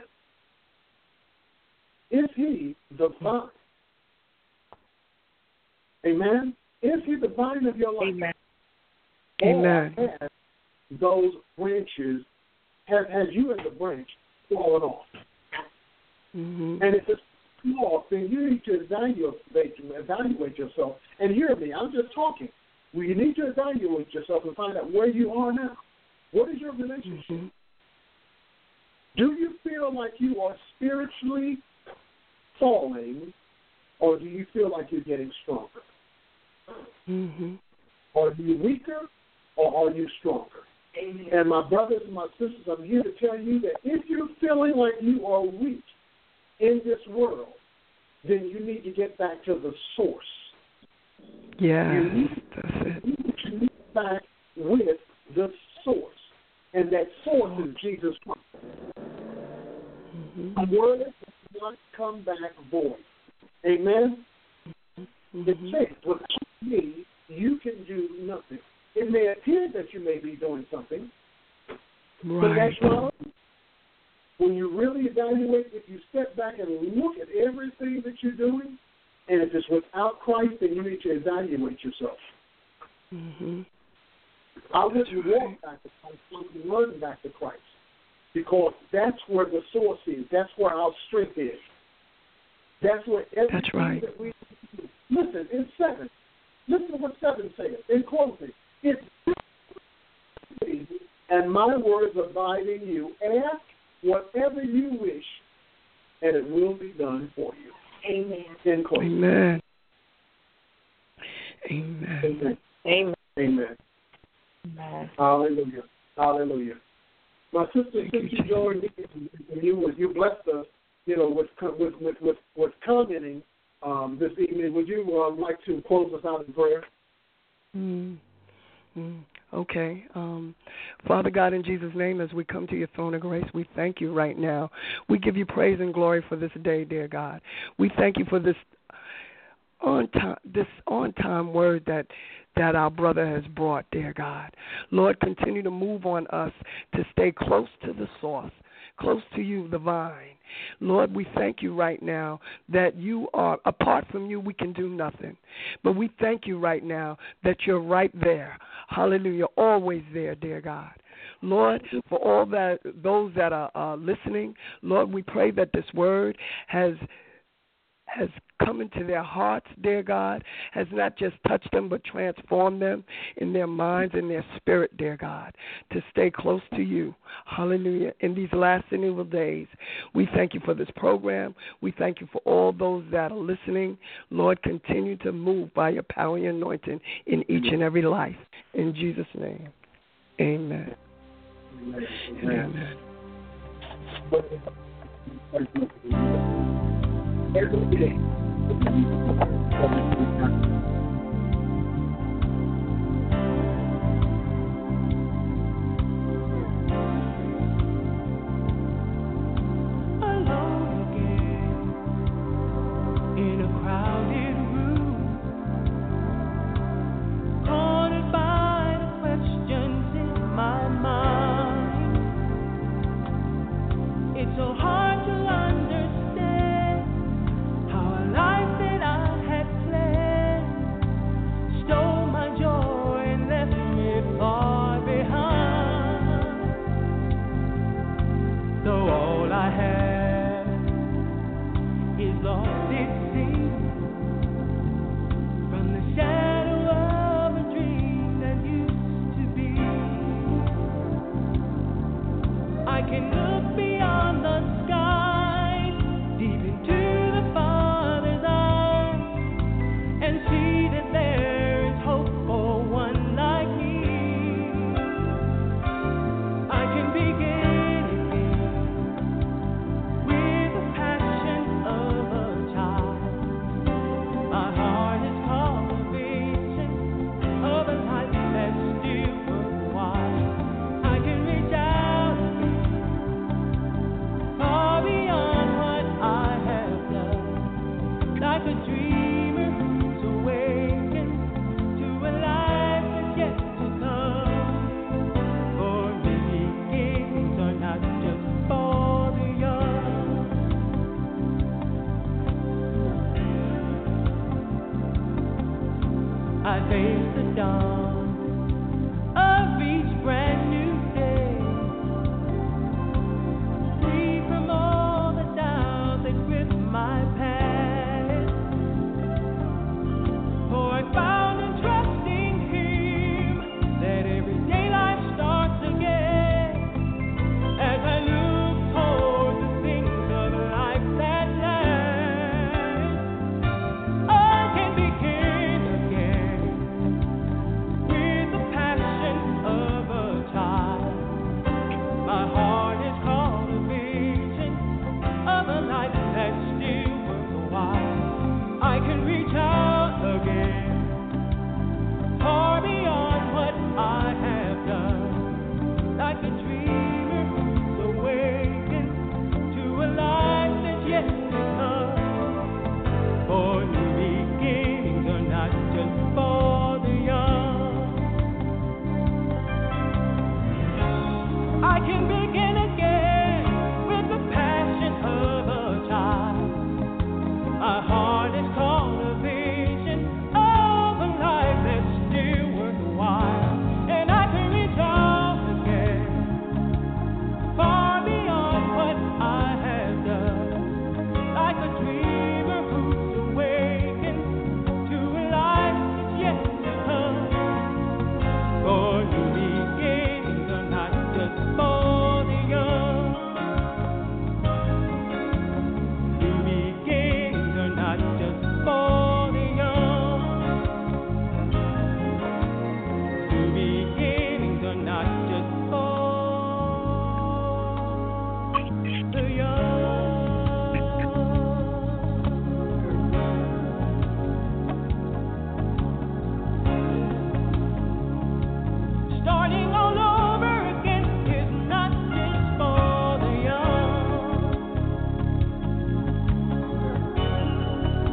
Is he the vine? Amen? Is he the vine of your life? Amen. Amen. Or has those branches, have, has you as a branch fallen off? Mm-hmm. And if it's off, then you need to evaluate, evaluate yourself. And hear me, I'm just talking. Well, you need to evaluate yourself and find out where you are now. What is your relationship? Mm-hmm. Do you feel like you are spiritually falling, or do you feel like you're getting stronger? Mm-hmm. Are you weaker, or are you stronger? Amen. And my brothers and my sisters, I'm here to tell you that if you're feeling like you are weak in this world, then you need to get back to the source. Yes, you need, that's it. You need to get back with the source. And that source is Jesus Christ. Mm-hmm. A word does not come back void. Amen? Mm-hmm. It says, without me, you can do nothing. It may appear that you may be doing something, right. but that's wrong. When you really evaluate, if you step back and look at everything that you're doing, and if it's without Christ, then you need to evaluate yourself. Mm-hmm. I wouldn't walk back to Christ. I would run back to Christ, because that's where the source is. That's where our strength is. That's where everything that's right. that we do. Listen, in seven, listen to what seven says. In closing, it's and my words abide in you. Ask whatever you wish, and it will be done for you. Amen. In closing. Amen. Amen. Amen. Amen. Amen. Amen. Hallelujah. Hallelujah. My sister, Thank since you, you joined me, and you you blessed us, you know, with with with with, with commenting um, this evening. Would you uh, like to close us out in prayer? Mm. Mm. Okay. Um, Father God, in Jesus' name, as we come to your throne of grace, we thank you right now. We give you praise and glory for this day, dear God. We thank you for this on time, this on time word that that our brother has brought, dear God. Lord, continue to move on us to stay close to the source, close to you, the vine. Lord, we thank you right now that you are, apart from you, we can do nothing. But we thank you right now that you're right there. Hallelujah, always there, dear God. Lord, for all that those that are uh, listening, Lord, we pray that this word has has come into their hearts, dear God, has not just touched them but transformed them in their minds and their spirit, dear God, to stay close to you. Hallelujah. In these last and evil days, we thank you for this program. We thank you for all those that are listening. Lord, continue to move by your power and anointing in each and every life. In Jesus' name, amen. Amen. Amen. Every day.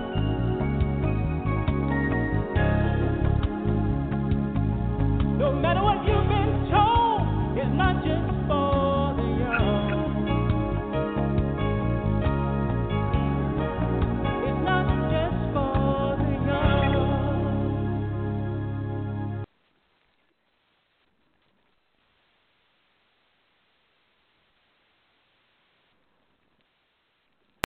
No matter